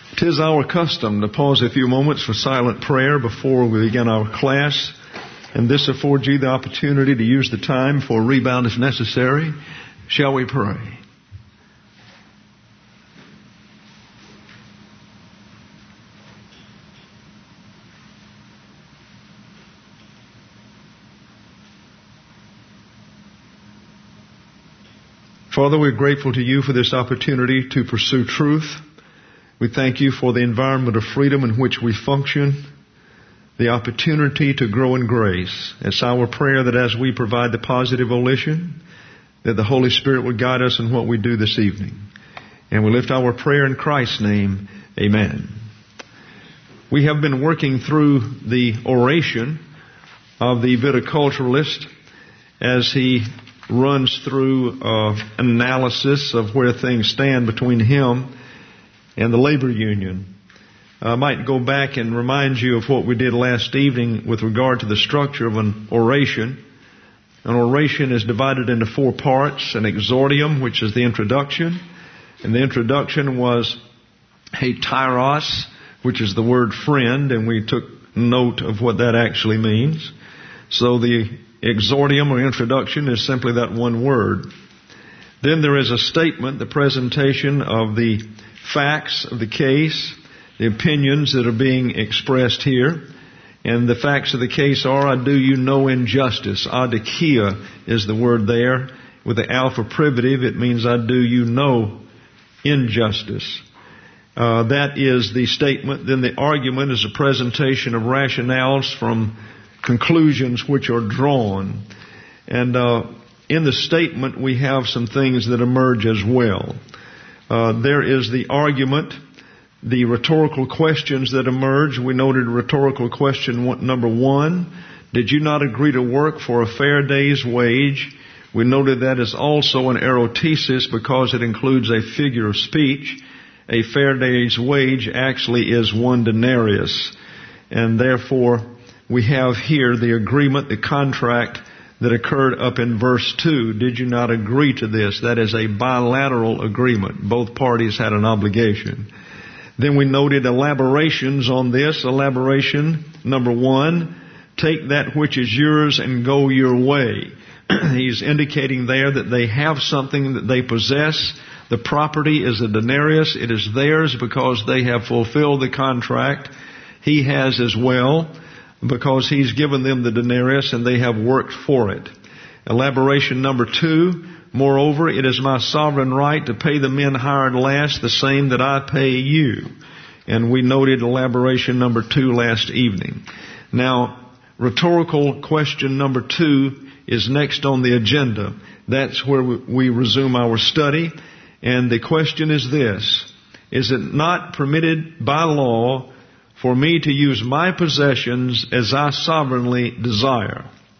'Tis our custom to pause a few moments for silent prayer before we begin our class, and this affords you the opportunity to use the time for a rebound if necessary. Shall we pray? Father, we're grateful to you for this opportunity to pursue truth. We thank you for the environment of freedom in which we function, the opportunity to grow in grace. It's our prayer that as we provide the positive volition, that the Holy Spirit would guide us in what we do this evening. And we lift our prayer in Christ's name. Amen. We have been working through the oration of the viticulturalist as he runs through an analysis of where things stand between him and the labor union. I might go back and remind you of what we did last evening with regard to the structure of an oration. An oration is divided into four parts: an exordium, which is the introduction, and the introduction was heteros, which is the word friend, and we took note of what that actually means. So the exordium or introduction is simply that one word. Then there is a statement, the presentation of the facts of the case, the opinions that are being expressed here. And the facts of the case are, I do you no injustice. Adikia is the word there. With the alpha privative, it means I do you no injustice. That is the statement. Then the argument is a presentation of rationales from conclusions which are drawn. And in the statement, we have some things that emerge as well. There is the argument, the rhetorical questions that emerge. We noted rhetorical question number 1. Did you not agree to work for a fair day's wage? We noted that is also an erotesis because it includes a figure of speech. A fair day's wage actually is 1 denarius. And therefore, we have here the agreement, the contract that occurred up in verse 2. Did you not agree to this? That is a bilateral agreement. Both parties had an obligation. Then we noted elaborations on this. Elaboration number 1, take that which is yours and go your way. He's indicating there that they have something that they possess. The property is a denarius. It is theirs because they have fulfilled the contract. He has as well, because he's given them the denarius and they have worked for it. Elaboration number 2, moreover, it is my sovereign right to pay the men hired last the same that I pay you. And we noted elaboration number 2 last evening. Now, rhetorical question number 2 is next on the agenda. That's where we resume our study. And the question is this: is it not permitted by law for me to use my possessions as I sovereignly desire?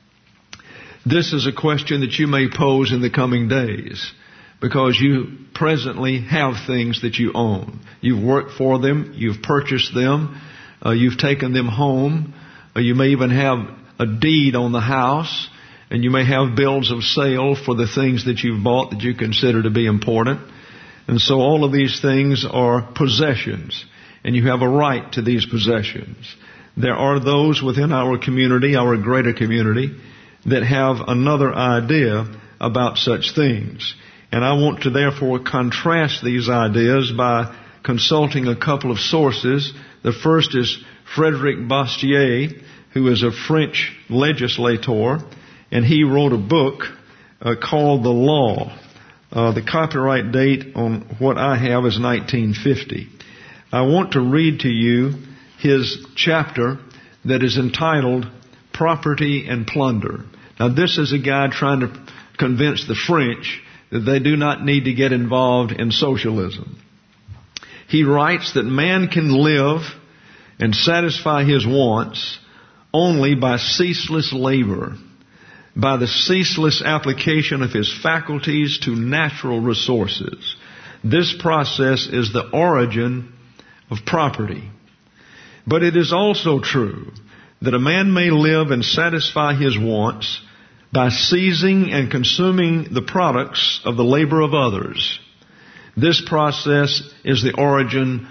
This is a question that you may pose in the coming days, because you presently have things that you own. You've worked for them, you've purchased them, you've taken them home, you may even have a deed on the house, and you may have bills of sale for the things that you've bought that you consider to be important. And so all of these things are possessions, and you have a right to these possessions. There are those within our community, our greater community, that have another idea about such things. And I want to therefore contrast these ideas by consulting a couple of sources. The first is Frederic Bastiat, who is a French legislator, and he wrote a book called The Law. The copyright date on what I have is 1950. I want to read to you his chapter that is entitled Property and Plunder. Now, this is a guy trying to convince the French that they do not need to get involved in socialism. He writes that man can live and satisfy his wants only by ceaseless labor, by the ceaseless application of his faculties to natural resources. This process is the origin of property. But it is also true that a man may live and satisfy his wants by seizing and consuming the products of the labor of others. This process is the origin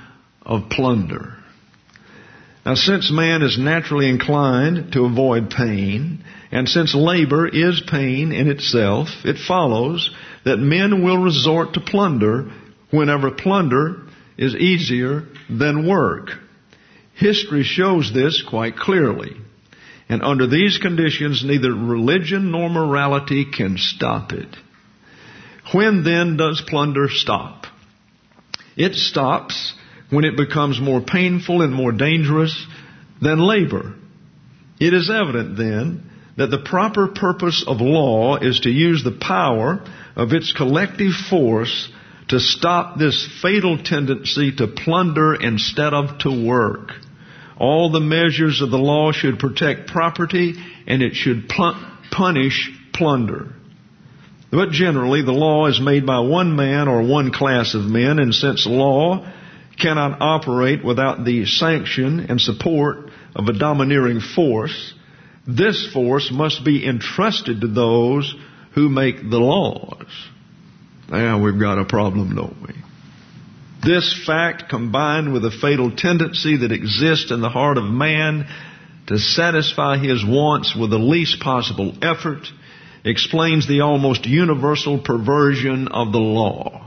of plunder. Now, since man is naturally inclined to avoid pain, and since labor is pain in itself, it follows that men will resort to plunder whenever plunder is easier than work. History shows this quite clearly. And under these conditions, neither religion nor morality can stop it. When then does plunder stop? It stops when it becomes more painful and more dangerous than labor. It is evident then that the proper purpose of law is to use the power of its collective force to stop this fatal tendency to plunder instead of to work. All the measures of the law should protect property, and it should punish plunder. But generally, the law is made by one man or one class of men, and since law cannot operate without the sanction and support of a domineering force, this force must be entrusted to those who make the laws. Now we've got a problem, don't we? This fact, combined with the fatal tendency that exists in the heart of man to satisfy his wants with the least possible effort, explains the almost universal perversion of the law.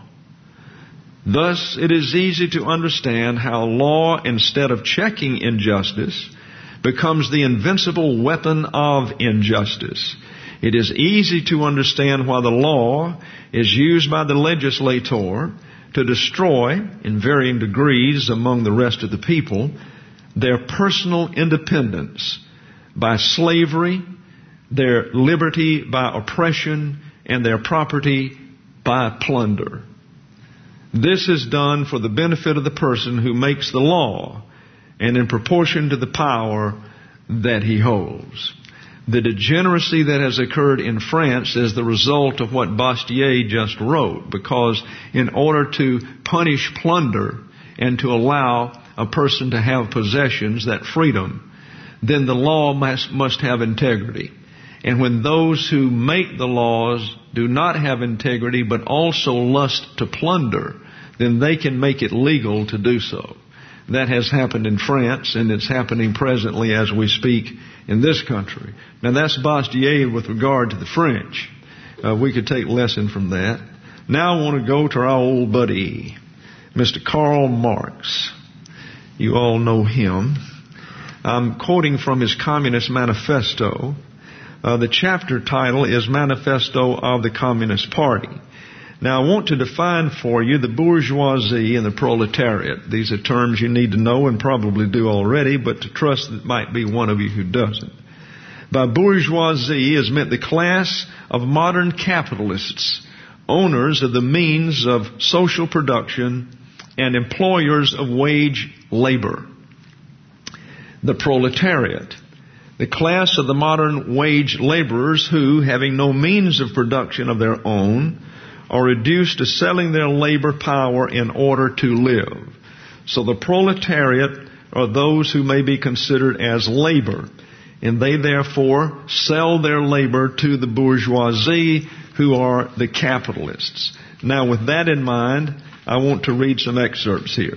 Thus, it is easy to understand how law, instead of checking injustice, becomes the invincible weapon of injustice. It is easy to understand why the law is used by the legislator to destroy, in varying degrees among the rest of the people, their personal independence by slavery, their liberty by oppression, and their property by plunder. This is done for the benefit of the person who makes the law and in proportion to the power that he holds. The degeneracy that has occurred in France is the result of what Bastiat just wrote, because in order to punish plunder and to allow a person to have possessions, that freedom, then the law must have integrity. And when those who make the laws do not have integrity but also lust to plunder, then they can make it legal to do so. That has happened in France, and it's happening presently as we speak in this country. Now that's Bastiat with regard to the French. We could take lesson from that. Now I want to go to our old buddy, Mr. Karl Marx. You all know him. I'm quoting from his Communist Manifesto. The chapter title is Manifesto of the Communist Party. Now, I want to define for you the bourgeoisie and the proletariat. These are terms you need to know and probably do already, but to trust that might be one of you who doesn't. By bourgeoisie is meant the class of modern capitalists, owners of the means of social production and employers of wage labor. The proletariat, the class of the modern wage laborers who, having no means of production of their own, are reduced to selling their labor power in order to live. So the proletariat are those who may be considered as labor, and they therefore sell their labor to the bourgeoisie, who are the capitalists. Now with that in mind, I want to read some excerpts here.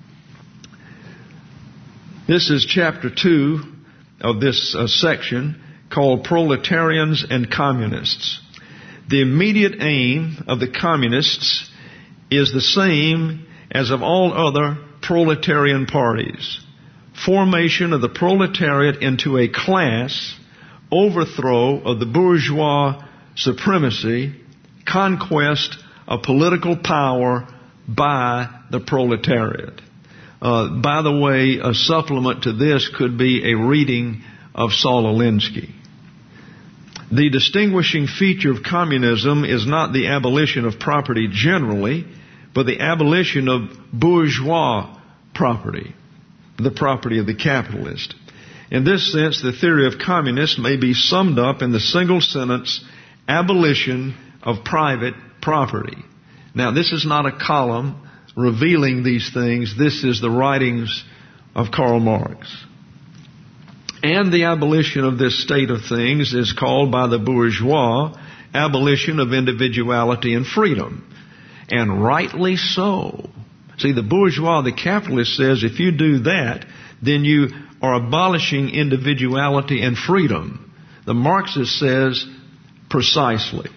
This is chapter 2 of this section called Proletarians and Communists. The immediate aim of the communists is the same as of all other proletarian parties. Formation of the proletariat into a class, overthrow of the bourgeois supremacy, conquest of political power by the proletariat. By the way, a supplement to this could be a reading of Saul Alinsky. The distinguishing feature of communism is not the abolition of property generally, but the abolition of bourgeois property, the property of the capitalist. In this sense, the theory of communists may be summed up in the single sentence, abolition of private property. Now, this is not a column revealing these things. This is the writings of Karl Marx. And the abolition of this state of things is called by the bourgeois abolition of individuality and freedom. And rightly so, See, the bourgeois, the capitalist says if you do that, then you are abolishing individuality and freedom. The Marxist says precisely.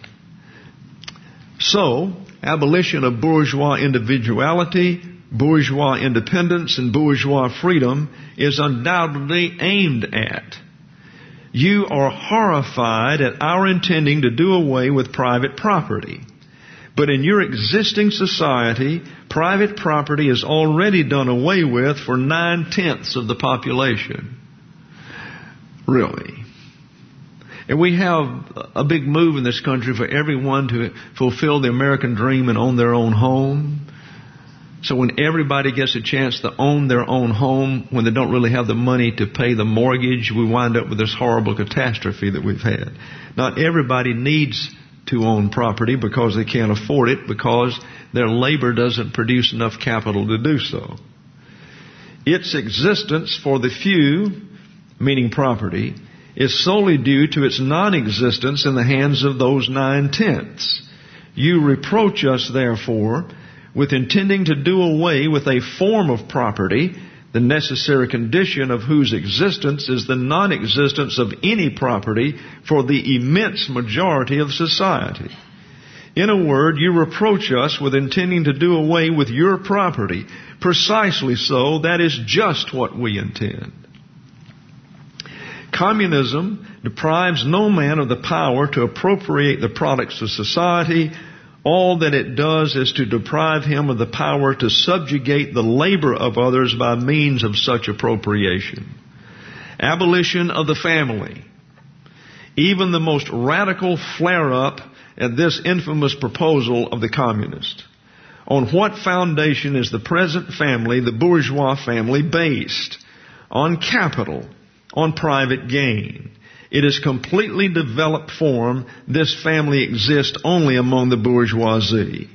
So, abolition of bourgeois individuality, bourgeois independence, and bourgeois freedom is undoubtedly aimed at. You are horrified at our intending to do away with private property. But in your existing society, private property is already done away with for 9/10 of the population. Really. And we have a big move in this country for everyone to fulfill the American dream and own their own home. So when everybody gets a chance to own their own home, when they don't really have the money to pay the mortgage, we wind up with this horrible catastrophe that we've had. Not everybody needs to own property because they can't afford it, because their labor doesn't produce enough capital to do so. Its existence for the few, meaning property, is solely due to its non-existence in the hands of those 9/10. You reproach us, therefore, with intending to do away with a form of property, the necessary condition of whose existence is the non-existence of any property for the immense majority of society. In a word, you reproach us with intending to do away with your property. Precisely so, that is just what we intend. Communism deprives no man of the power to appropriate the products of society. All that it does is to deprive him of the power to subjugate the labor of others by means of such appropriation. Abolition of the family. Even the most radical flare-up at this infamous proposal of the communist. On what foundation is the present family, the bourgeois family, based? On capital, on private gain. It is completely developed form. This family exists only among the bourgeoisie.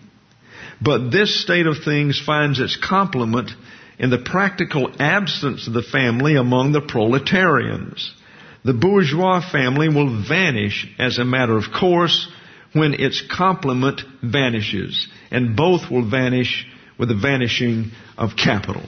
But this state of things finds its complement in the practical absence of the family among the proletarians. The bourgeois family will vanish as a matter of course when its complement vanishes, and both will vanish with the vanishing of capital.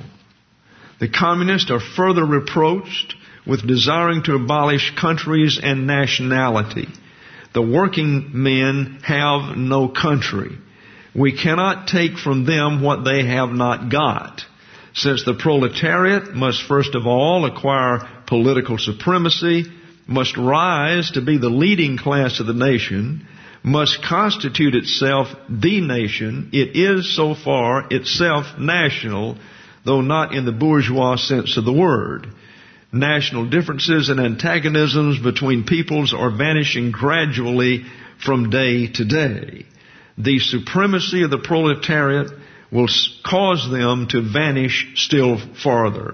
The communists are further reproached with desiring to abolish countries and nationality. The working men have no country. We cannot take from them what they have not got. Since the proletariat must first of all acquire political supremacy, must rise to be the leading class of the nation, must constitute itself the nation, it is so far itself national, though not in the bourgeois sense of the word. National differences and antagonisms between peoples are vanishing gradually from day to day. The supremacy of the proletariat will cause them to vanish still farther.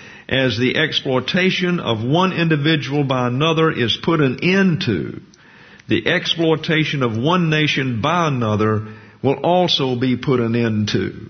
As the exploitation of one individual by another is put an end to, the exploitation of one nation by another will also be put an end to.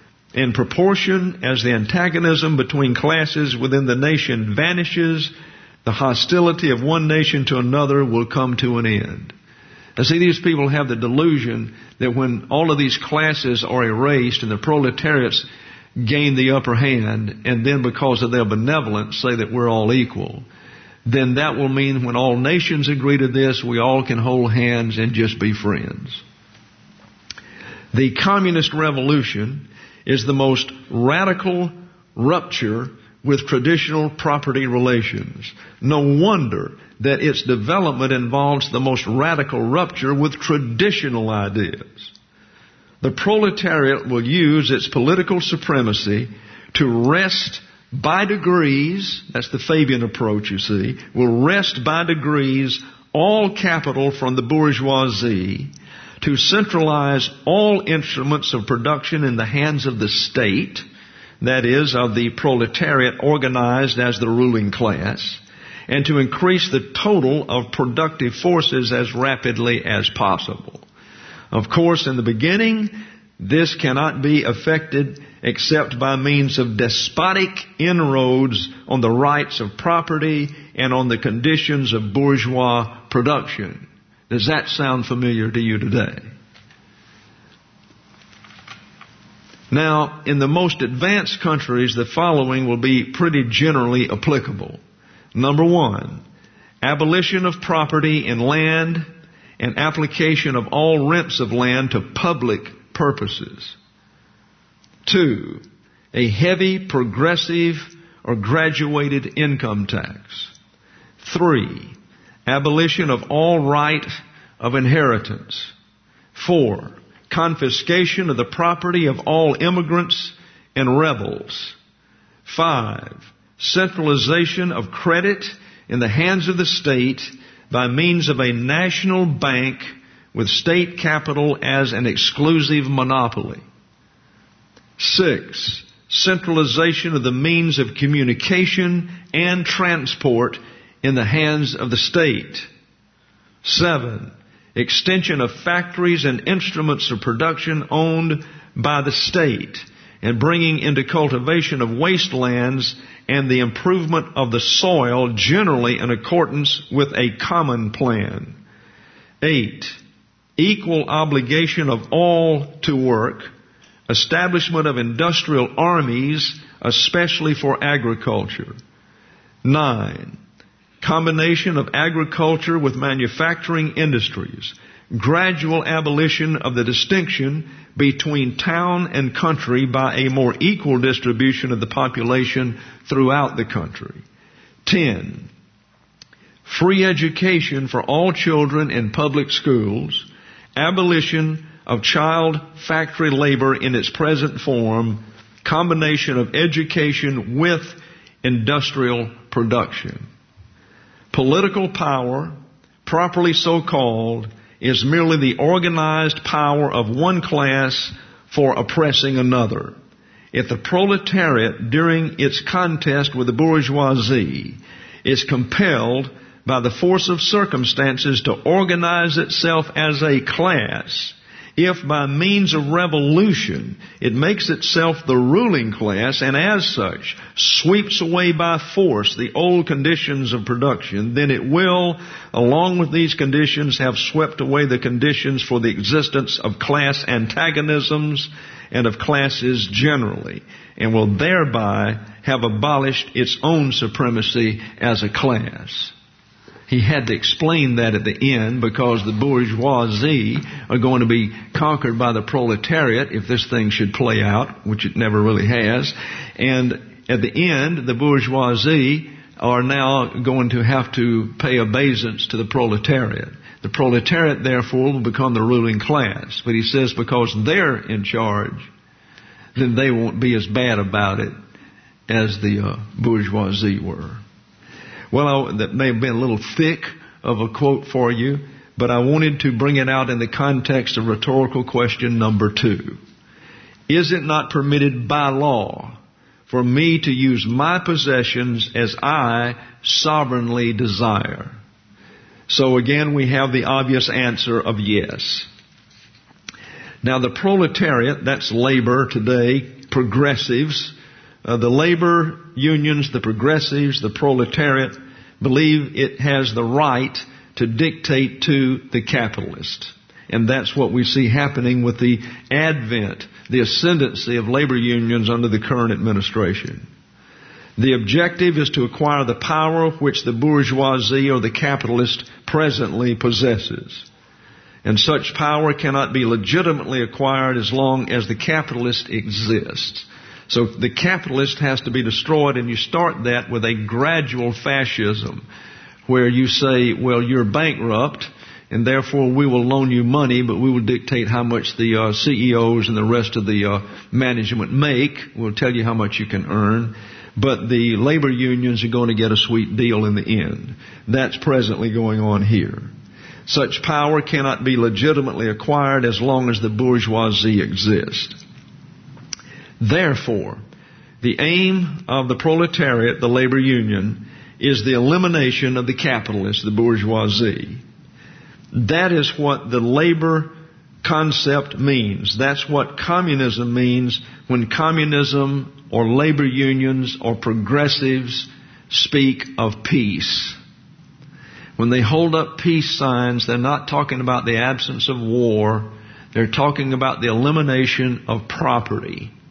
In proportion as the antagonism between classes within the nation vanishes, the hostility of one nation to another will come to an end. Now see, these people have the delusion that when all of these classes are erased and the proletariats gain the upper hand, and then because of their benevolence say that we're all equal, then that will mean when all nations agree to this, we all can hold hands and just be friends. The communist revolution is the most radical rupture with traditional property relations. No wonder that its development involves the most radical rupture with traditional ideas. The proletariat will use its political supremacy to wrest by degrees, that's the Fabian approach, you see, will wrest by degrees all capital from the bourgeoisie, to centralize all instruments of production in the hands of the state, that is, of the proletariat organized as the ruling class, and to increase the total of productive forces as rapidly as possible. Of course, in the beginning, this cannot be effected except by means of despotic inroads on the rights of property and on the conditions of bourgeois production. Does that sound familiar to you today? Now, in the most advanced countries, the following will be pretty generally applicable. Number 1, abolition of property in land and application of all rents of land to public purposes. 2, a heavy, progressive, or graduated income tax. 3, abolition of all right of inheritance. 4, confiscation of the property of all immigrants and rebels. 5, centralization of credit in the hands of the state by means of a national bank with state capital as an exclusive monopoly. 6, centralization of the means of communication and transport in the hands of the state. 7, extension of factories and instruments of production owned by the state and bringing into cultivation of wastelands and the improvement of the soil generally in accordance with a common plan. 8, equal obligation of all to work, establishment of industrial armies, especially for agriculture. 9, combination of agriculture with manufacturing industries, gradual abolition of the distinction between town and country by a more equal distribution of the population throughout the country. 10, free education for all children in public schools, abolition of child factory labor in its present form, combination of education with industrial production. Political power, properly so called, is merely the organized power of one class for oppressing another. If the proletariat, during its contest with the bourgeoisie, is compelled by the force of circumstances to organize itself as a class, if by means of revolution it makes itself the ruling class and as such sweeps away by force the old conditions of production, then it will, along with these conditions, have swept away the conditions for the existence of class antagonisms and of classes generally, and will thereby have abolished its own supremacy as a class. He had to explain that at the end because the bourgeoisie are going to be conquered by the proletariat if this thing should play out, which it never really has. And at the end, the bourgeoisie are now going to have to pay obeisance to the proletariat. The proletariat, therefore, will become the ruling class. But he says because they're in charge, then they won't be as bad about it as the bourgeoisie were. Well, that may have been a little thick of a quote for you, but I wanted to bring it out in the context of rhetorical question number 2. Is it not permitted by law for me to use my possessions as I sovereignly desire? So again, we have the obvious answer of yes. Now the proletariat, that's labor today, progressives, the labor unions, the progressives, the proletariat, believe it has the right to dictate to the capitalist. And that's what we see happening with the advent, the ascendancy of labor unions under the current administration. The objective is to acquire the power which the bourgeoisie or the capitalist presently possesses. And such power cannot be legitimately acquired as long as the capitalist exists. So the capitalist has to be destroyed, and you start that with a gradual fascism where you say, well, you're bankrupt, and therefore we will loan you money, but we will dictate how much the CEOs and the rest of the management make. We'll tell you how much you can earn. But the labor unions are going to get a sweet deal in the end. That's presently going on here. Such power cannot be legitimately acquired as long as the bourgeoisie exists. Therefore, the aim of the proletariat, the labor union, is the elimination of the capitalists, the bourgeoisie. That is what the labor concept means. That's what communism means when communism or labor unions or progressives speak of peace. When they hold up peace signs, they're not talking about the absence of war. They're talking about the elimination of property.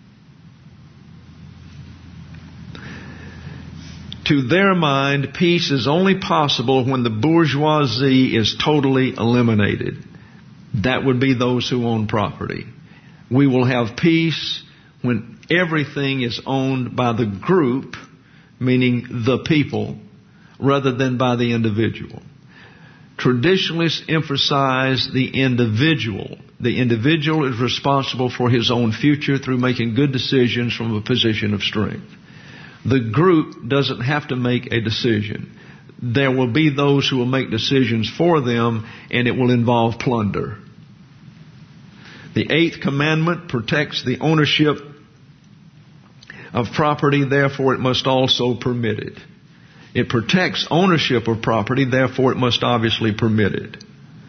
To their mind, peace is only possible when the bourgeoisie is totally eliminated. That would be those who own property. We will have peace when everything is owned by the group, meaning the people, rather than by the individual. Traditionalists emphasize the individual. The individual is responsible for his own future through making good decisions from a position of strength. The group doesn't have to make a decision. There will be those who will make decisions for them, and it will involve plunder. The eighth commandment protects the ownership of property, therefore it must also permit it. It protects ownership of property, therefore it must obviously permit it.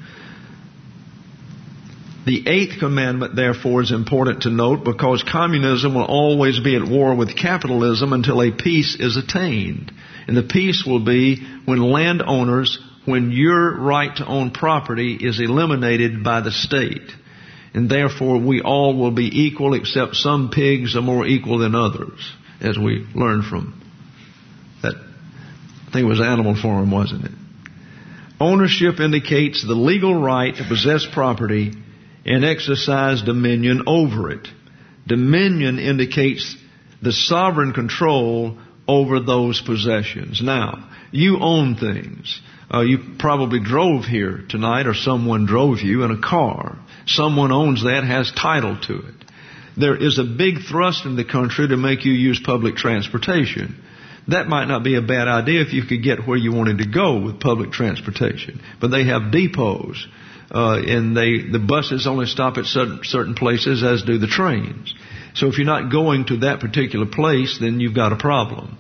The eighth commandment, therefore, is important to note because communism will always be at war with capitalism until a peace is attained. And the peace will be when landowners, when your right to own property is eliminated by the state. And therefore we all will be equal, except some pigs are more equal than others, as we learned from that. I think it was Animal Farm, wasn't it? Ownership indicates the legal right to possess property and exercise dominion over it. Dominion indicates the sovereign control over those possessions. Now, you own things. You probably drove here tonight, or someone drove you in a car. Someone owns that, has title to it. There is a big thrust in the country to make you use public transportation. That might not be a bad idea if you could get where you wanted to go with public transportation. But they have depots, and the buses only stop at certain places, as do the trains. So if you're not going to that particular place, then you've got a problem.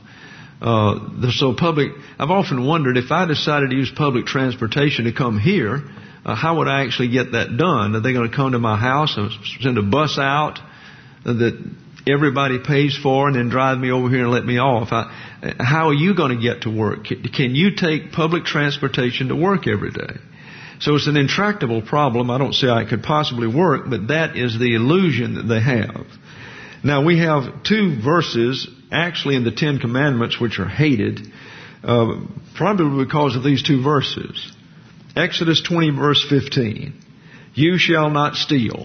I've often wondered, if I decided to use public transportation to come here, how would I actually get that done? Are they going to come to my house and send a bus out that everybody pays for and then drive me over here and let me off? How are you going to get to work? Can you take public transportation to work every day? So it's an intractable problem. I don't see how it could possibly work, but that is the illusion that they have. Now, we have two verses actually in the Ten Commandments which are hated, probably because of these two verses. Exodus 20 verse 15. You shall not steal.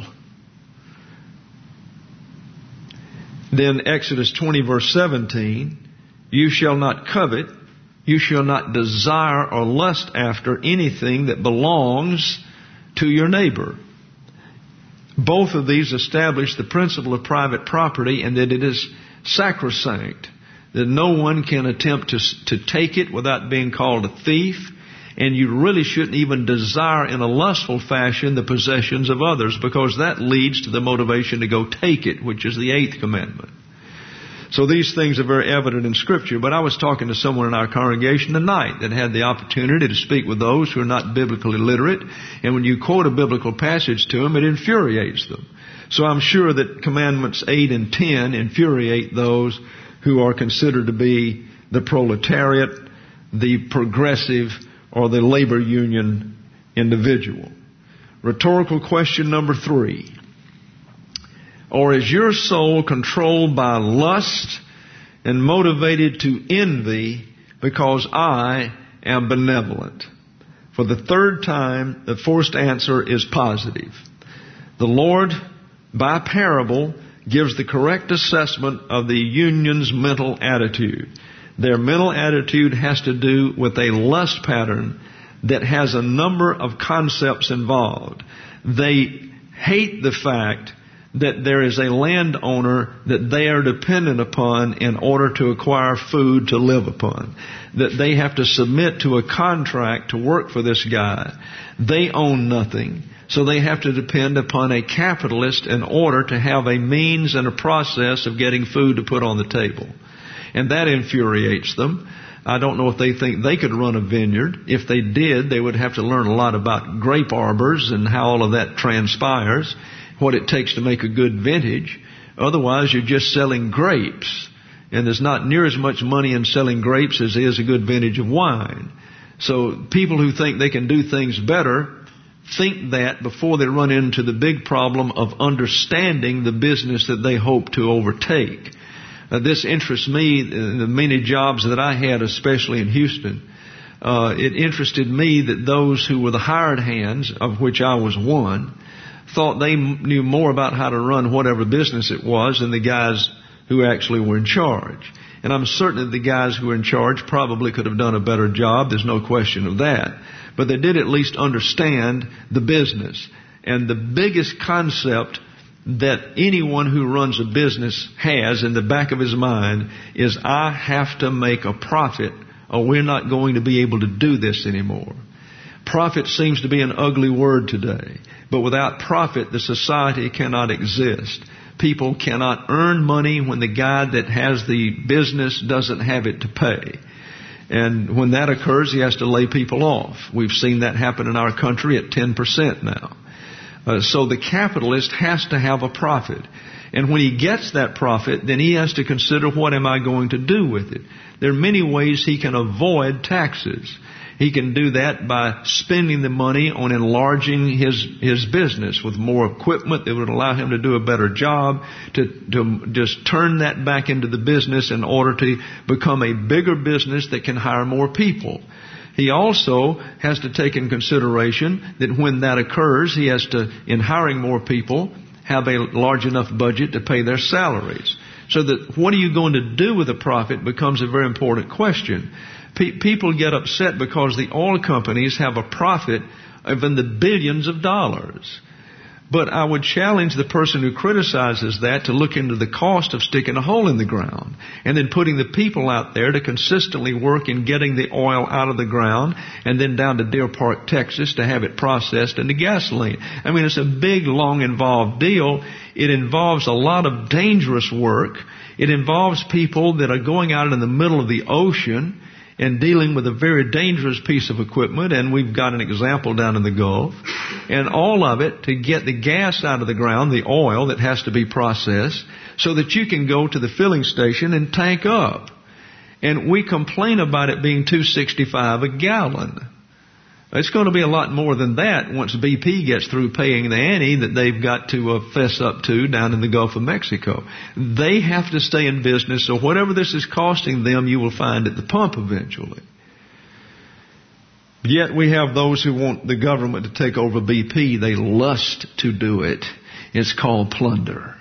Then Exodus 20 verse 17. You shall not covet. You shall not desire or lust after anything that belongs to your neighbor. Both of these establish the principle of private property, and that it is sacrosanct, that no one can attempt to take it without being called a thief, and you really shouldn't even desire in a lustful fashion the possessions of others, because that leads to the motivation to go take it, which is the eighth commandment. So these things are very evident in Scripture. But I was talking to someone in our congregation tonight that had the opportunity to speak with those who are not biblically literate. And when you quote a biblical passage to them, it infuriates them. So I'm sure that Commandments 8 and 10 infuriate those who are considered to be the proletariat, the progressive, or the labor union individual. Rhetorical question number 3. Or is your soul controlled by lust and motivated to envy because I am benevolent? For the third time, the first answer is positive. The Lord, by parable, gives the correct assessment of the union's mental attitude. Their mental attitude has to do with a lust pattern that has a number of concepts involved. They hate the fact that there is a landowner that they are dependent upon in order to acquire food to live upon. That they have to submit to a contract to work for this guy. They own nothing, so they have to depend upon a capitalist in order to have a means and a process of getting food to put on the table. And that infuriates them. I don't know if they think they could run a vineyard. If they did, they would have to learn a lot about grape arbors and how all of that transpires, what it takes to make a good vintage. Otherwise, you're just selling grapes. And there's not near as much money in selling grapes as there is a good vintage of wine. So people who think they can do things better think that before they run into the big problem of understanding the business that they hope to overtake. This interests me, the many jobs that I had, especially in Houston. It interested me that those who were the hired hands, of which I was one, thought they knew more about how to run whatever business it was than the guys who actually were in charge. And I'm certain that the guys who were in charge probably could have done a better job. There's no question of that. But they did at least understand the business. And the biggest concept that anyone who runs a business has in the back of his mind is, I have to make a profit or we're not going to be able to do this anymore. Profit seems to be an ugly word today. But without profit, the society cannot exist. People cannot earn money when the guy that has the business doesn't have it to pay. And when that occurs, he has to lay people off. We've seen that happen in our country at 10% now. So the capitalist has to have a profit. And when he gets that profit, then he has to consider, what am I going to do with it? There are many ways he can avoid taxes. He can do that by spending the money on enlarging his business with more equipment that would allow him to do a better job, to just turn that back into the business in order to become a bigger business that can hire more people. He also has to take in consideration that when that occurs, he has to, in hiring more people, have a large enough budget to pay their salaries. So that what are you going to do with the profit becomes a very important question. People get upset because the oil companies have a profit of in the billions of dollars. But I would challenge the person who criticizes that to look into the cost of sticking a hole in the ground and then putting the people out there to consistently work in getting the oil out of the ground and then down to Deer Park, Texas to have it processed into gasoline. I mean, it's a big, long, involved deal. It involves a lot of dangerous work. It involves people that are going out in the middle of the ocean and dealing with a very dangerous piece of equipment, and we've got an example down in the Gulf, and all of it to get the gas out of the ground, the oil that has to be processed, so that you can go to the filling station and tank up. And we complain about it being $2.65 a gallon. It's going to be a lot more than that once BP gets through paying the ante that they've got to fess up to down in the Gulf of Mexico. They have to stay in business, so whatever this is costing them, you will find at the pump eventually. Yet we have those who want the government to take over BP. They lust to do it. It's called plunder.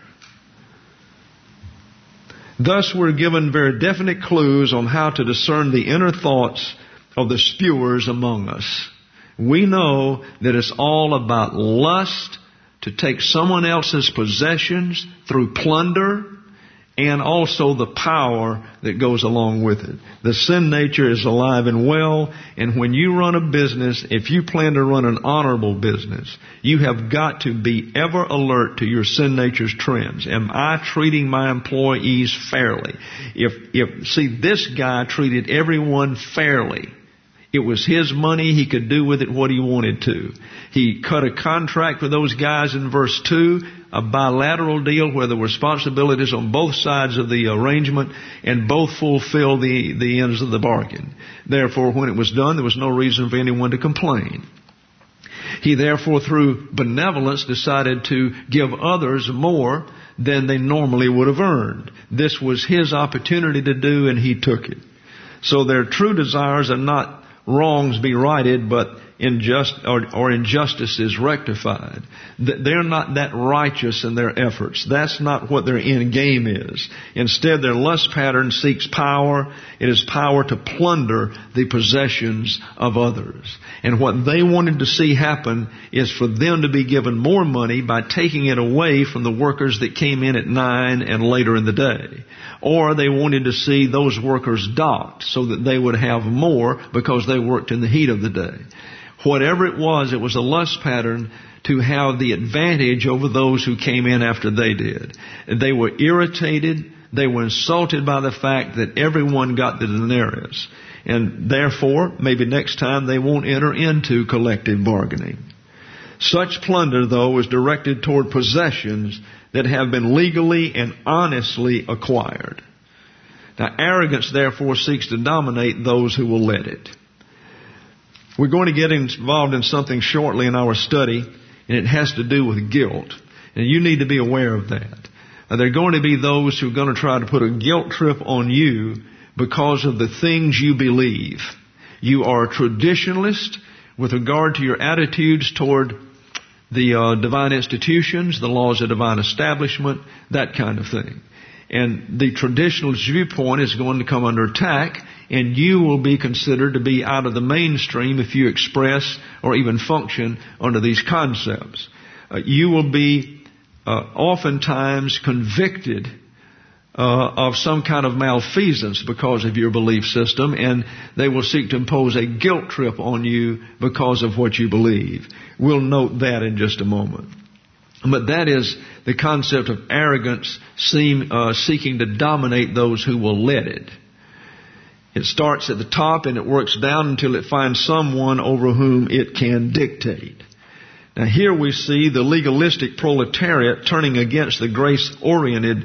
Thus we're given very definite clues on how to discern the inner thoughts of the spewers among us. We know that it's all about lust, to take someone else's possessions through plunder, and also the power that goes along with it. The sin nature is alive and well, and when you run a business, if you plan to run an honorable business, you have got to be ever alert to your sin nature's trends. Am I treating my employees fairly? See, this guy treated everyone fairly. It was his money. He could do with it what he wanted to. He cut a contract with those guys in verse 2, a bilateral deal where there were responsibilities on both sides of the arrangement and both fulfilled the ends of the bargain. Therefore, when it was done, there was no reason for anyone to complain. He therefore, through benevolence, decided to give others more than they normally would have earned. This was his opportunity to do, and he took it. So their true desires are not wrongs be righted, but injustice is rectified. They're not that righteous in their efforts. That's not what their end game is. Instead, their lust pattern seeks power. It is power to plunder the possessions of others. And what they wanted to see happen is for them to be given more money by taking it away from the workers that came in at 9 and later in the day. Or they wanted to see those workers docked so that they would have more because they worked in the heat of the day. Whatever it was a lust pattern to have the advantage over those who came in after they did. They were irritated. They were insulted by the fact that everyone got the denarius. And therefore, maybe next time they won't enter into collective bargaining. Such plunder, though, is directed toward possessions that have been legally and honestly acquired. Now, arrogance, therefore, seeks to dominate those who will let it. We're going to get involved in something shortly in our study, and it has to do with guilt. And you need to be aware of that. There are going to be those who are going to try to put a guilt trip on you because of the things you believe. You are a traditionalist with regard to your attitudes toward the divine institutions, the laws of divine establishment, that kind of thing. And the traditionalist viewpoint is going to come under attack, and you will be considered to be out of the mainstream if you express or even function under these concepts. You will be oftentimes convicted of some kind of malfeasance because of your belief system, and they will seek to impose a guilt trip on you because of what you believe. We'll note that in just a moment. But that is the concept of arrogance seeking to dominate those who will let it. It starts at the top and it works down until it finds someone over whom it can dictate. Now here we see the legalistic proletariat turning against the grace-oriented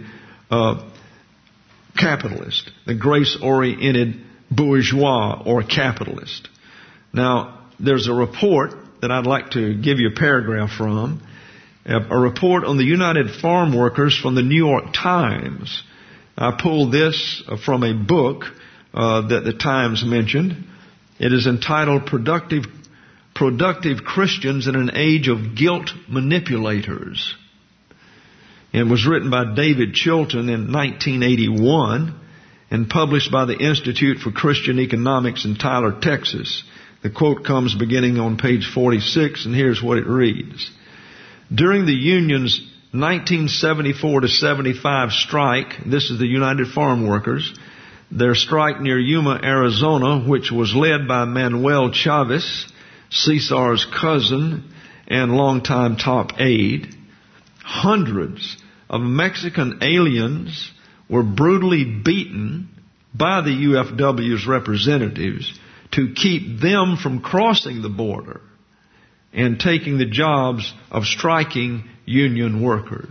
capitalist, the grace-oriented bourgeois or capitalist. Now, there's a report that I'd like to give you a paragraph from, a report on the United Farm Workers from the New York Times. I pulled this from a book that the Times mentioned. It is entitled Productive Christians in an Age of Guilt Manipulators. It was written by David Chilton in 1981 and published by the Institute for Christian Economics in Tyler, Texas. The quote comes beginning on page 46, and here's what it reads. During the union's 1974 to 75 strike, this is the United Farm Workers, their strike near Yuma, Arizona, which was led by Manuel Chavez, Cesar's cousin and longtime top aide, hundreds of Mexican aliens were brutally beaten by the UFW's representatives to keep them from crossing the border and taking the jobs of striking union workers.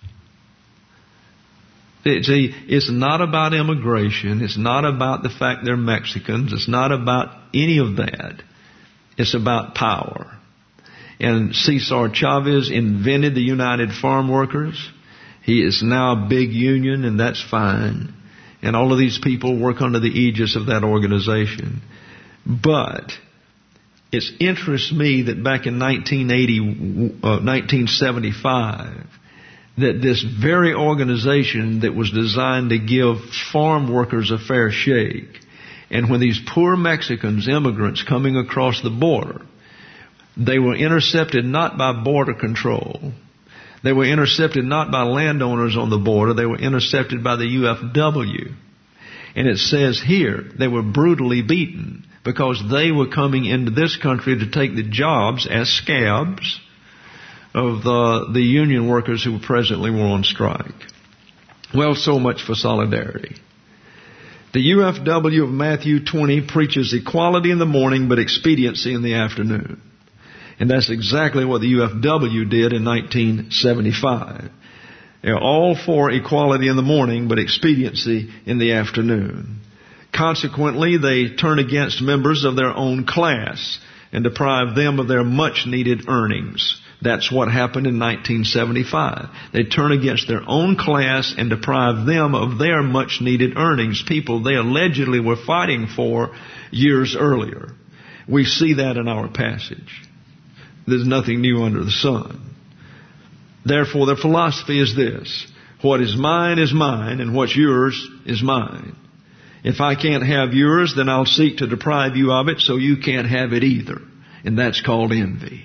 It's not about immigration. It's not about the fact they're Mexicans. It's not about any of that. It's about power. And Cesar Chavez invented the United Farm Workers. He is now a big union, and that's fine. And all of these people work under the aegis of that organization. But it interests me that back in 1975, that this very organization that was designed to give farm workers a fair shake, and when these poor Mexicans, immigrants coming across the border, they were intercepted not by border control. They were intercepted not by landowners on the border. They were intercepted by the UFW. And it says here, they were brutally beaten because they were coming into this country to take the jobs as scabs of the union workers who presently were on strike. Well, so much for solidarity. The UFW of Matthew 20 preaches equality in the morning but expediency in the afternoon. And that's exactly what the UFW did in 1975. They're all for equality in the morning but expediency in the afternoon. Consequently, they turn against members of their own class and deprive them of their much-needed earnings. That's what happened in 1975. They turn against their own class and deprive them of their much-needed earnings, people they allegedly were fighting for years earlier. We see that in our passage. There's nothing new under the sun. Therefore, their philosophy is this: what is mine, and what's yours is mine. If I can't have yours, then I'll seek to deprive you of it so you can't have it either. And that's called envy.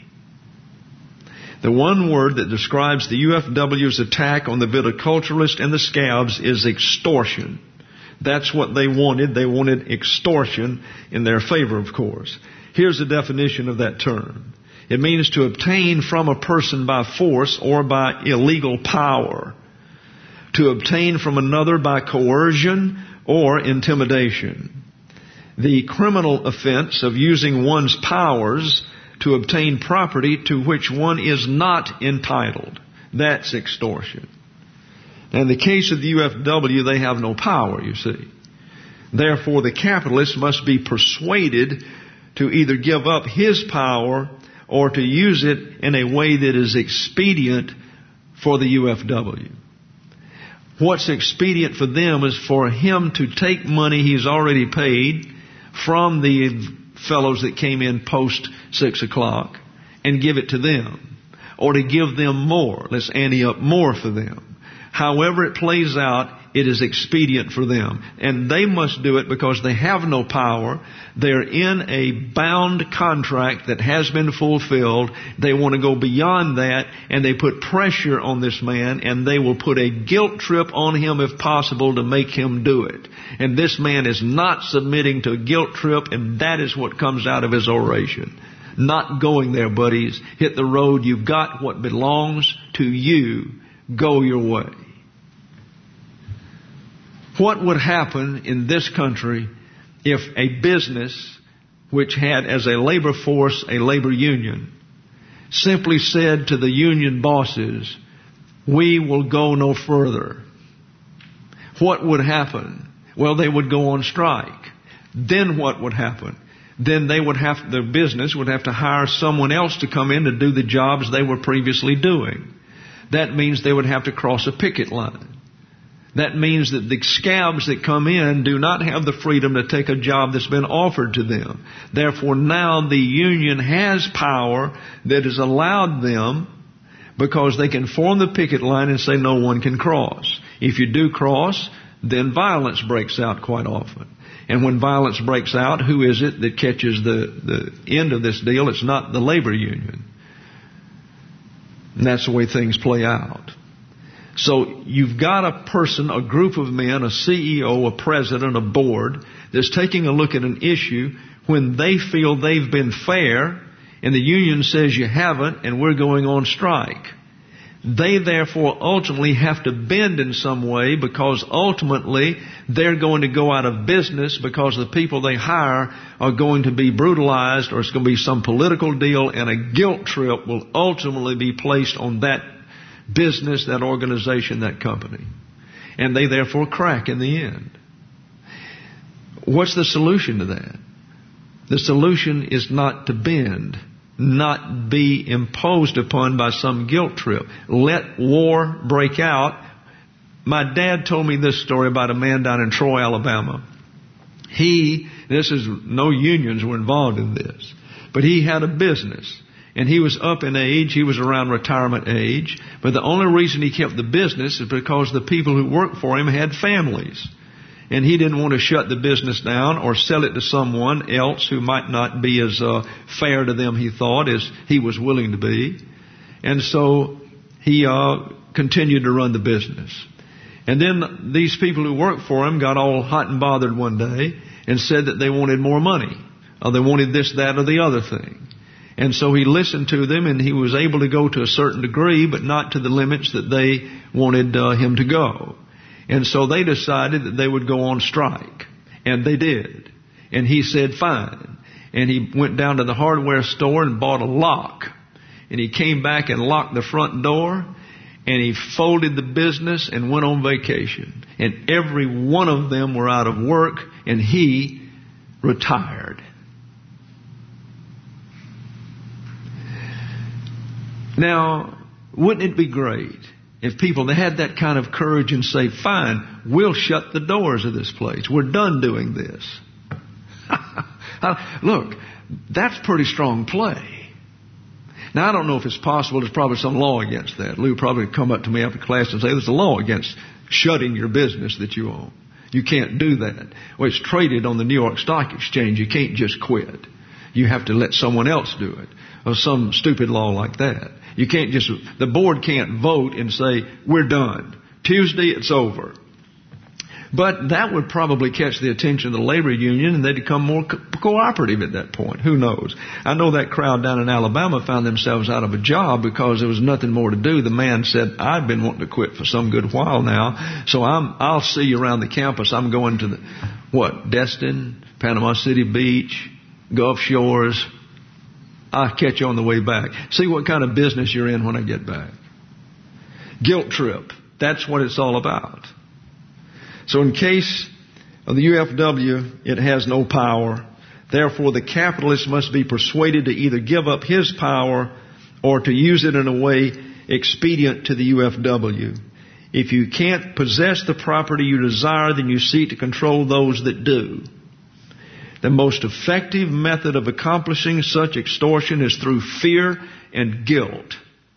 The one word that describes the UFW's attack on the viticulturists and the scabs is extortion. That's what they wanted. They wanted extortion in their favor, of course. Here's the definition of that term. It means to obtain from a person by force or by illegal power. To obtain from another by coercion or intimidation. The criminal offense of using one's powers to obtain property to which one is not entitled. That's extortion. Now, in the case of the UFW, they have no power, you see. Therefore, the capitalist must be persuaded to either give up his power or to use it in a way that is expedient for the UFW. What's expedient for them is for him to take money he's already paid from the fellows that came in post 6 o'clock and give it to them, or to give them more. Let's ante up more for them. However it plays out, it is expedient for them. And they must do it because they have no power. They're in a bound contract that has been fulfilled. They want to go beyond that, and they put pressure on this man, and they will put a guilt trip on him if possible to make him do it. And this man is not submitting to a guilt trip, and that is what comes out of his oration. Not going there, buddies. Hit the road. You've got what belongs to you. Go your way. What would happen in this country if a business which had as a labor force a labor union simply said to the union bosses, we will go no further? What would happen? Well, they would go on strike. Then what would happen? Then the business would have to hire someone else to come in to do the jobs they were previously doing. That means they would have to cross a picket line. That means that the scabs that come in do not have the freedom to take a job that's been offered to them. Therefore, now the union has power that has allowed them, because they can form the picket line and say no one can cross. If you do cross, then violence breaks out quite often. And when violence breaks out, who is it that catches the end of this deal? It's not the labor union. And that's the way things play out. So you've got a person, a group of men, a CEO, a president, a board that's taking a look at an issue when they feel they've been fair, and the union says you haven't, and we're going on strike. They therefore ultimately have to bend in some way, because ultimately they're going to go out of business because the people they hire are going to be brutalized, or it's going to be some political deal, and a guilt trip will ultimately be placed on that business, that organization, that company. And they therefore crack in the end. What's the solution to that? The solution is not to bend, not be imposed upon by some guilt trip. Let war break out. My dad told me this story about a man down in Troy, Alabama. No unions were involved in this, but he had a business. And he was up in age. He was around retirement age. But the only reason he kept the business is because the people who worked for him had families. And he didn't want to shut the business down or sell it to someone else who might not be as fair to them, he thought, as he was willing to be. And so he continued to run the business. And then these people who worked for him got all hot and bothered one day and said that they wanted more money. Or they wanted this, that, or the other thing. And so he listened to them, and he was able to go to a certain degree, but not to the limits that they wanted him to go. And so they decided that they would go on strike. And they did. And he said, fine. And he went down to the hardware store and bought a lock. And he came back and locked the front door. And he folded the business and went on vacation. And every one of them were out of work, and he retired. Now, wouldn't it be great if people, they had that kind of courage and say, fine, we'll shut the doors of this place. We're done doing this. Look, that's pretty strong play. Now, I don't know if it's possible. There's probably some law against that. Lou probably come up to me after class and say, there's a law against shutting your business that you own. You can't do that. Well, it's traded on the New York Stock Exchange. You can't just quit. You have to let someone else do it. Or some stupid law like that. You can't the board can't vote and say, we're done. Tuesday, it's over. But that would probably catch the attention of the labor union, and they'd become more cooperative at that point. Who knows? I know that crowd down in Alabama found themselves out of a job because there was nothing more to do. The man said, I've been wanting to quit for some good while now, so I'll see you around the campus. I'm going to Destin, Panama City Beach, Gulf Shores. I'll catch you on the way back. See what kind of business you're in when I get back. Guilt trip. That's what it's all about. So in case of the UFW, it has no power. Therefore, the capitalist must be persuaded to either give up his power or to use it in a way expedient to the UFW. If you can't possess the property you desire, then you seek to control those that do. The most effective method of accomplishing such extortion is through fear and guilt.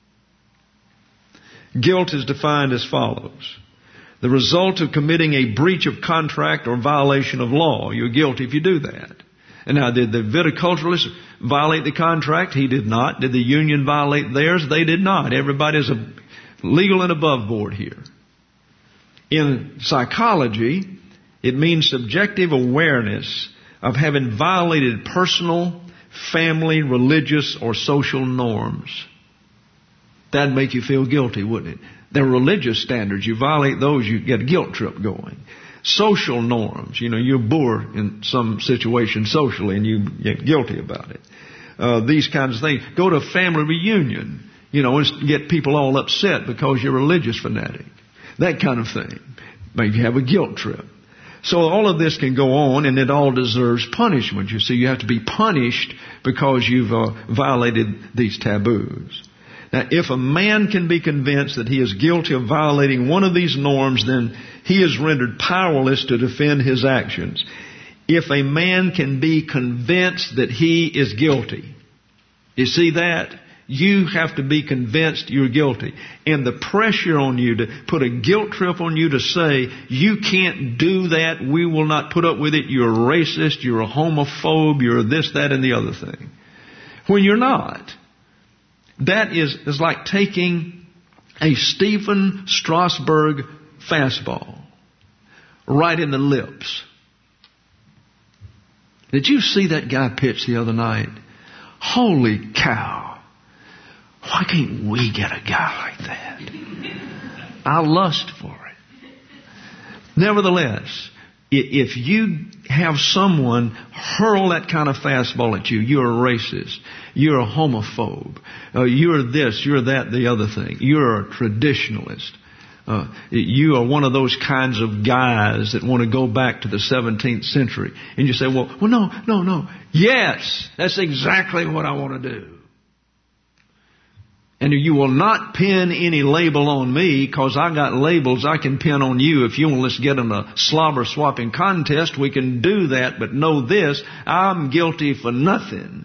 Guilt is defined as follows. The result of committing a breach of contract or violation of law. You're guilty if you do that. And now, did the viticulturalist violate the contract? He did not. Did the union violate theirs? They did not. Everybody's legal and above board here. In psychology, it means subjective awareness of having violated personal, family, religious, or social norms. That'd make you feel guilty, wouldn't it? They're religious standards. You violate those, you get a guilt trip going. Social norms. You're bored in some situation socially and you get guilty about it. These kinds of things. Go to a family reunion, and get people all upset because you're a religious fanatic. That kind of thing. Make you have a guilt trip. So all of this can go on, and it all deserves punishment. You see, you have to be punished because you've violated these taboos. Now, if a man can be convinced that he is guilty of violating one of these norms, then he is rendered powerless to defend his actions. If a man can be convinced that he is guilty, you see that? You have to be convinced you're guilty. And the pressure on you to put a guilt trip on you to say, you can't do that, we will not put up with it, you're a racist, you're a homophobe, you're this, that, and the other thing. When you're not. That is like taking a Stephen Strasburg fastball right in the lips. Did you see that guy pitch the other night? Holy cow. Why can't we get a guy like that? I lust for it. Nevertheless, if you have someone hurl that kind of fastball at you, you're a racist, you're a homophobe, you're this, you're that, the other thing, you're a traditionalist, you are one of those kinds of guys that want to go back to the 17th century. And you say, well, no. Yes, that's exactly what I want to do. And you will not pin any label on me because I got labels I can pin on you. If you want, let's get in a slobber swapping contest, we can do that. But know this, I'm guilty for nothing.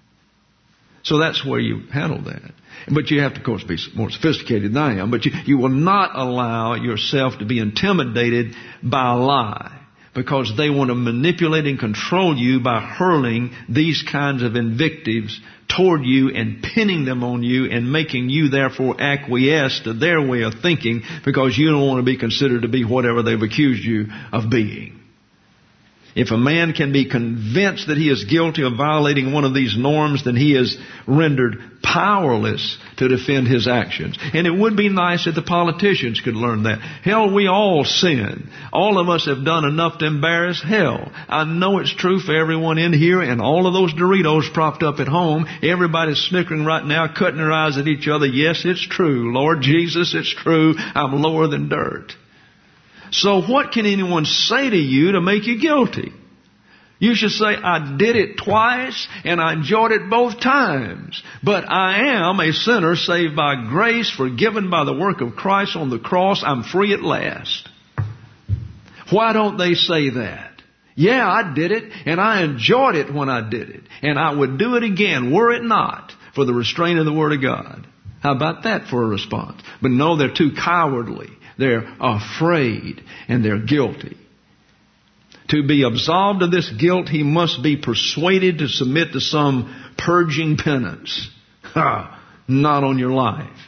So that's where you handle that. But you have to, of course, be more sophisticated than I am. But you will not allow yourself to be intimidated by a lie. Because they want to manipulate and control you by hurling these kinds of invectives toward you and pinning them on you and making you therefore acquiesce to their way of thinking because you don't want to be considered to be whatever they've accused you of being. If a man can be convinced that he is guilty of violating one of these norms, then he is rendered powerless to defend his actions. And it would be nice if the politicians could learn that. Hell, we all sin. All of us have done enough to embarrass hell. I know it's true for everyone in here, and all of those Doritos propped up at home, everybody's snickering right now, cutting their eyes at each other. Yes, it's true. Lord Jesus, it's true. I'm lower than dirt. So what can anyone say to you to make you guilty? You should say, I did it twice and I enjoyed it both times. But I am a sinner saved by grace, forgiven by the work of Christ on the cross. I'm free at last. Why don't they say that? Yeah, I did it and I enjoyed it when I did it. And I would do it again were it not for the restraint of the Word of God. How about that for a response? But no, they're too cowardly. They're afraid and they're guilty. To be absolved of this guilt, he must be persuaded to submit to some purging penance. Not on your life.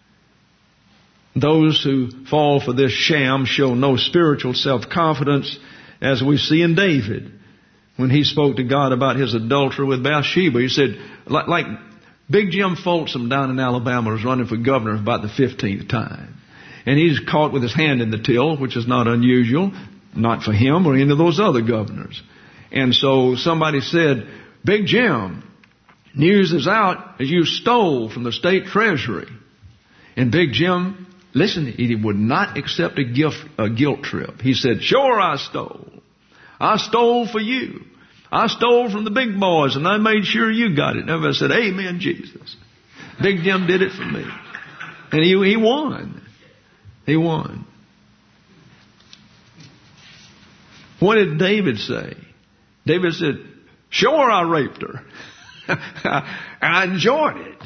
Those who fall for this sham show no spiritual self-confidence, as we see in David when he spoke to God about his adultery with Bathsheba. He said, like Big Jim Folsom down in Alabama was running for governor about the 15th time. And he's caught with his hand in the till, which is not unusual, not for him or any of those other governors. And so somebody said, Big Jim, news is out that you stole from the state treasury. And Big Jim, listen, he would not accept a guilt trip. He said, sure I stole. I stole for you. I stole from the big boys and I made sure you got it. And everybody said, amen, Jesus. Big Jim did it for me. And he won. He won. What did David say? David said, sure, I raped her. I enjoyed it.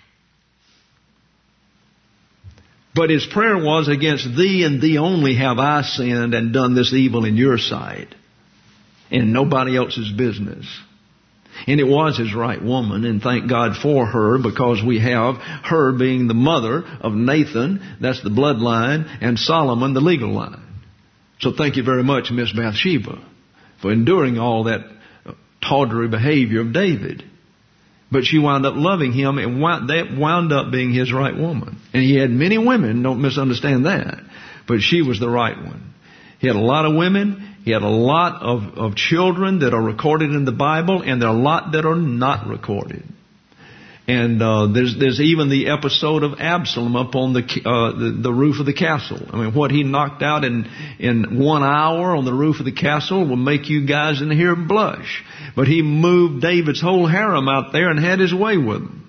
But his prayer was, against thee and thee only have I sinned and done this evil in your sight, and nobody else's business. And it was his right woman, and thank God for her, because we have her being the mother of Nathan, that's the bloodline, and Solomon, the legal line. So thank you very much, Miss Bathsheba, for enduring all that tawdry behavior of David. But she wound up loving him, and that wound up being his right woman. And he had many women, don't misunderstand that. But she was the right one. He had a lot of women. He had a lot of children that are recorded in the Bible, and there are a lot that are not recorded. And there's even the episode of Absalom up on the roof of the castle. I mean, what he knocked out in 1 hour on the roof of the castle will make you guys in here blush. But he moved David's whole harem out there and had his way with them.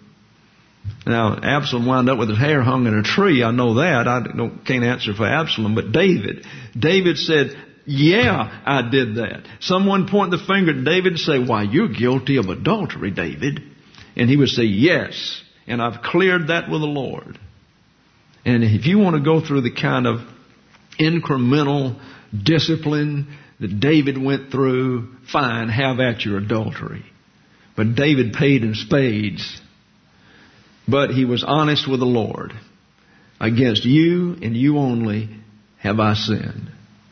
Now, Absalom wound up with his hair hung in a tree. I know that. I can't answer for Absalom. But David said, yeah, I did that. Someone point the finger at David and say, why, you're guilty of adultery, David. And he would say, yes, and I've cleared that with the Lord. And if you want to go through the kind of incremental discipline that David went through, fine, have at your adultery. But David paid in spades. But he was honest with the Lord. Against you and you only have I sinned.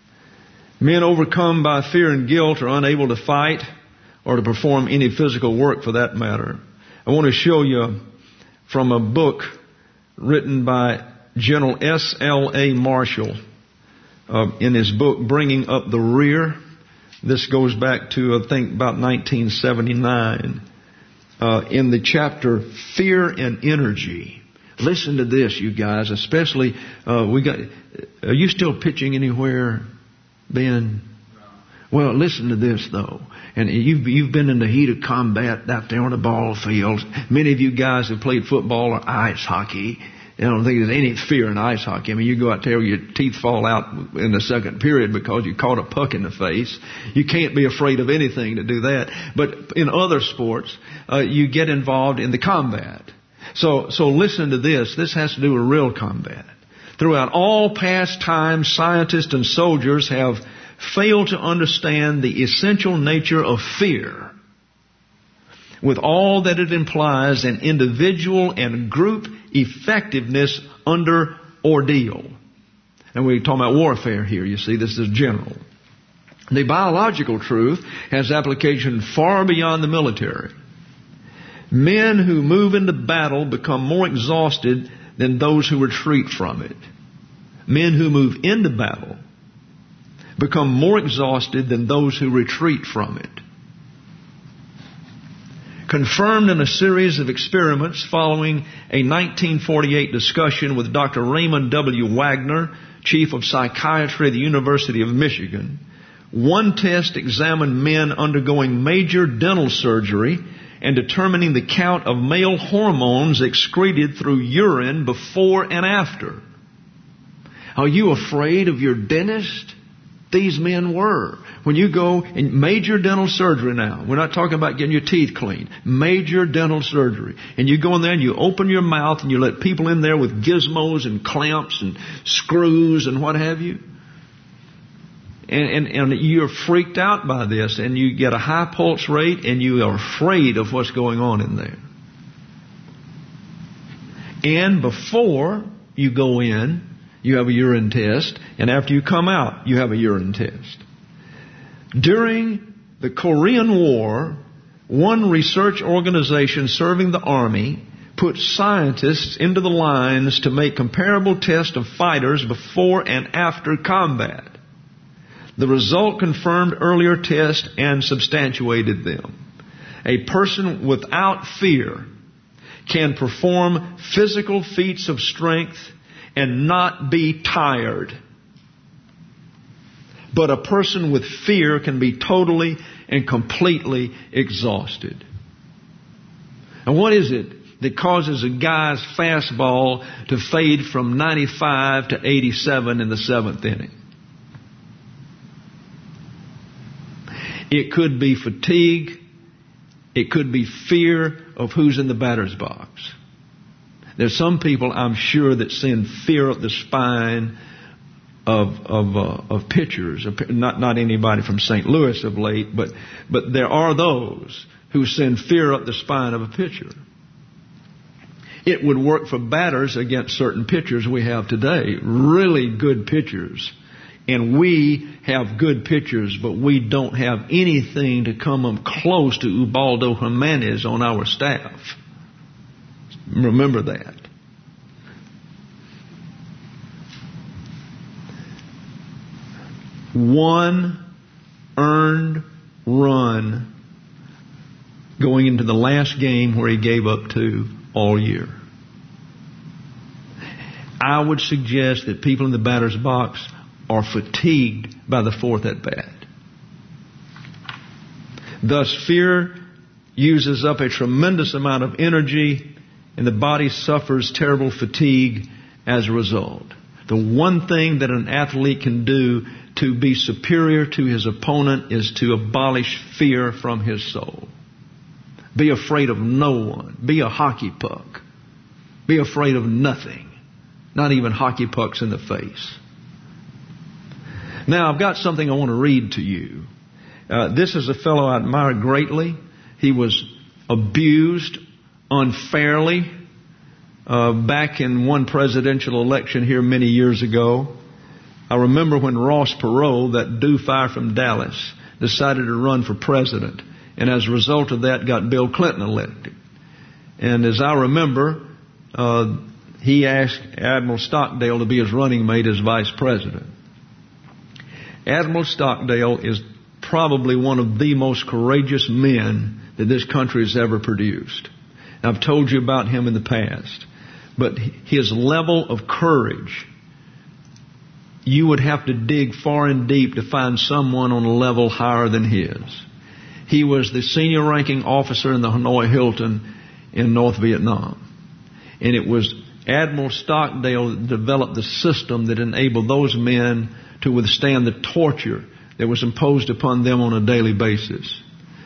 Men overcome by fear and guilt are unable to fight or to perform any physical work for that matter. I want to show you from a book written by General S.L.A. Marshall in his book, Bringing Up the Rear. This goes back to, I think, about 1979. In the chapter, Fear and Energy. Listen to this, you guys, especially, are you still pitching anywhere, Ben? Well, listen to this, though. And you've been in the heat of combat out there on the ball fields. Many of you guys have played football or ice hockey. I don't think there's any fear in ice hockey. I mean, you go out there, your teeth fall out in the second period because you caught a puck in the face. You can't be afraid of anything to do that. But in other sports, you get involved in the combat. So listen to this. This has to do with real combat. Throughout all past times, scientists and soldiers have failed to understand the essential nature of fear, with all that it implies in individual and group effectiveness under ordeal. And we're talking about warfare here, you see, this is general. The biological truth has application far beyond the military. Men who move into battle become more exhausted than those who retreat from it. Men who move into battle become more exhausted than those who retreat from it. Confirmed in a series of experiments following a 1948 discussion with Dr. Raymond W. Wagner, Chief of Psychiatry at the University of Michigan, one test examined men undergoing major dental surgery and determining the count of male hormones excreted through urine before and after. Are you afraid of your dentist? These men were. When you go in major dental surgery now, we're not talking about getting your teeth cleaned, major dental surgery, and you go in there and you open your mouth and you let people in there with gizmos and clamps and screws and what have you. And you're freaked out by this, and you get a high pulse rate, and you are afraid of what's going on in there. And before you go in, you have a urine test, and after you come out, you have a urine test. During the Korean War, one research organization serving the Army put scientists into the lines to make comparable tests of fighters before and after combat. The result confirmed earlier tests and substantiated them. A person without fear can perform physical feats of strength and not be tired. But a person with fear can be totally and completely exhausted. And what is it that causes a guy's fastball to fade from 95 to 87 in the seventh inning. It could be fatigue. It could be fear of who's in the batter's box. There's some people, I'm sure, that send fear up the spine of pitchers. Not anybody from St. Louis of late, but there are those who send fear up the spine of a pitcher. It would work for batters against certain pitchers we have today, really good pitchers. And we have good pitchers, but we don't have anything to come up close to Ubaldo Jimenez on our staff. Remember that. One earned run going into the last game where he gave up two all year. I would suggest that people in the batter's box are fatigued by the fourth at bat. Thus, fear uses up a tremendous amount of energy, and the body suffers terrible fatigue as a result. The one thing that an athlete can do to be superior to his opponent is to abolish fear from his soul. Be afraid of no one. Be a hockey puck. Be afraid of nothing. Not even hockey pucks in the face. Now, I've got something I want to read to you. This is a fellow I admire greatly. He was abused unfairly back in one presidential election here many years ago. I remember when Ross Perot, that doof from Dallas, decided to run for president. And as a result of that, got Bill Clinton elected. And as I remember, he asked Admiral Stockdale to be his running mate as vice president. Admiral Stockdale is probably one of the most courageous men that this country has ever produced. I've told you about him in the past. But his level of courage, you would have to dig far and deep to find someone on a level higher than his. He was the senior ranking officer in the Hanoi Hilton in North Vietnam. And it was Admiral Stockdale that developed the system that enabled those men to withstand the torture that was imposed upon them on a daily basis.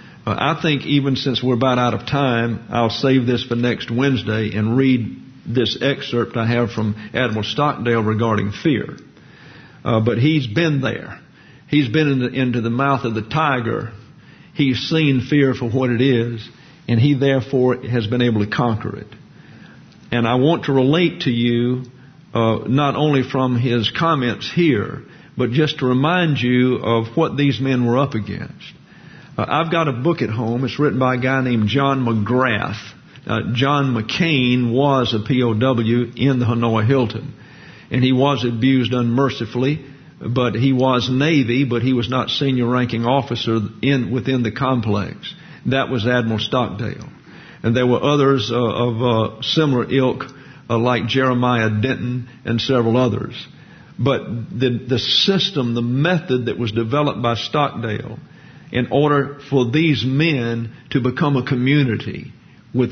I think even since we're about out of time, I'll save this for next Wednesday and read this excerpt I have from Admiral Stockdale regarding fear. But he's been there. He's been into the mouth of the tiger. He's seen fear for what it is, and he therefore has been able to conquer it. And I want to relate to you not only from his comments here, but just to remind you of what these men were up against. I've got a book at home. It's written by a guy named John McGrath. John McCain was a POW in the Hanoi Hilton, and he was abused unmercifully, but he was Navy, but he was not senior ranking officer within the complex. That was Admiral Stockdale. And there were others of similar ilk, like Jeremiah Denton and several others. But the system, the method that was developed by Stockdale in order for these men to become a community with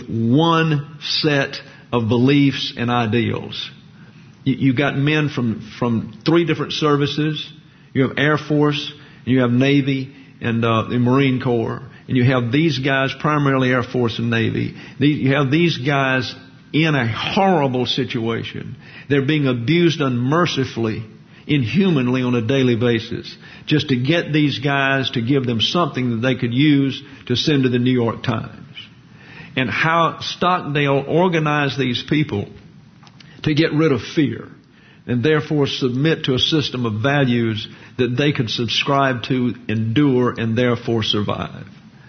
one set of beliefs and ideals. You got men from three different services. You have Air Force, you have Navy, and the Marine Corps. And you have these guys, primarily Air Force and Navy. You have these guys in a horrible situation. They're being abused unmercifully, inhumanly on a daily basis, just to get these guys to give them something that they could use to send to the New York Times. And how Stockdale organized these people to get rid of fear and therefore submit to a system of values that they could subscribe to, endure, and therefore survive.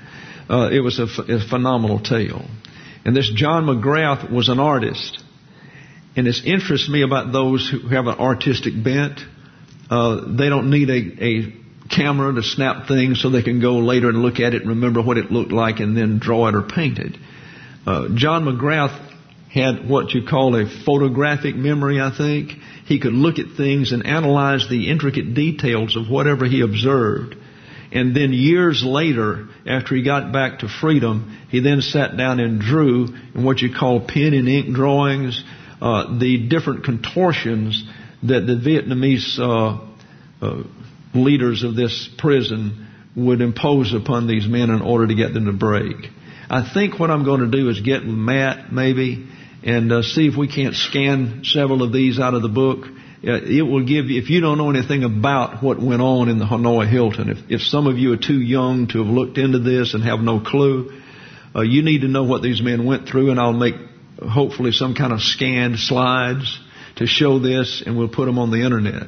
It was a phenomenal tale. And this John McGrath was an artist. And it interests me about those who have an artistic bent. They don't need a camera to snap things so they can go later and look at it and remember what it looked like and then draw it or paint it. John McGrath had what you call a photographic memory, I think. He could look at things and analyze the intricate details of whatever he observed And then years later, after he got back to freedom, he then sat down and drew in what you call pen and ink drawings, the different contortions that the Vietnamese leaders of this prison would impose upon these men in order to get them to break. I think what I'm going to do is get with Matt maybe and see if we can't scan several of these out of the book. It will give you, if you don't know anything about what went on in the Hanoi Hilton, if some of you are too young to have looked into this and have no clue, you need to know what these men went through, and I'll make hopefully some kind of scanned slides to show this, and we'll put them on the internet.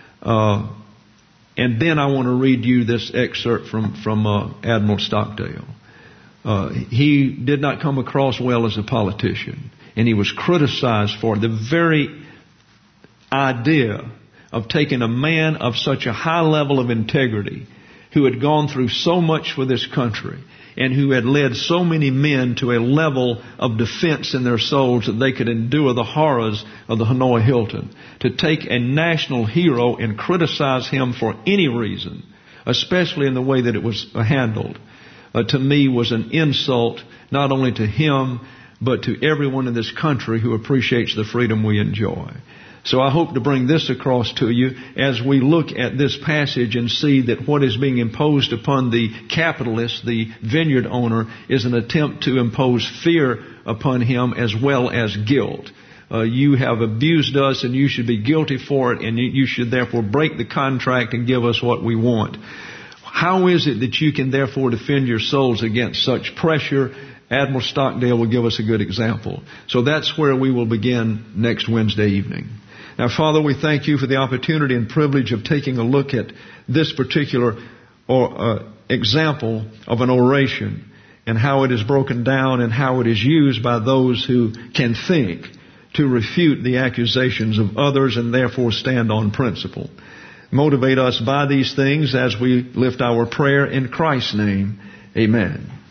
And then I want to read you this excerpt from Admiral Stockdale. He did not come across well as a politician, and he was criticized for the very idea of taking a man of such a high level of integrity, who had gone through so much for this country and who had led so many men to a level of defense in their souls that they could endure the horrors of the Hanoi Hilton, to take a national hero and criticize him for any reason, especially in the way that it was handled, to me was an insult not only to him but to everyone in this country who appreciates the freedom we enjoy. So I hope to bring this across to you as we look at this passage and see that what is being imposed upon the capitalist, the vineyard owner, is an attempt to impose fear upon him as well as guilt. You have abused us and you should be guilty for it, and you should therefore break the contract and give us what we want. How is it that you can therefore defend your souls against such pressure? Admiral Stockdale will give us a good example. So that's where we will begin next Wednesday evening. Now, Father, we thank you for the opportunity and privilege of taking a look at this particular example of an oration and how it is broken down and how it is used by those who can think to refute the accusations of others and therefore stand on principle. Motivate us by these things as we lift our prayer in Christ's name. Amen.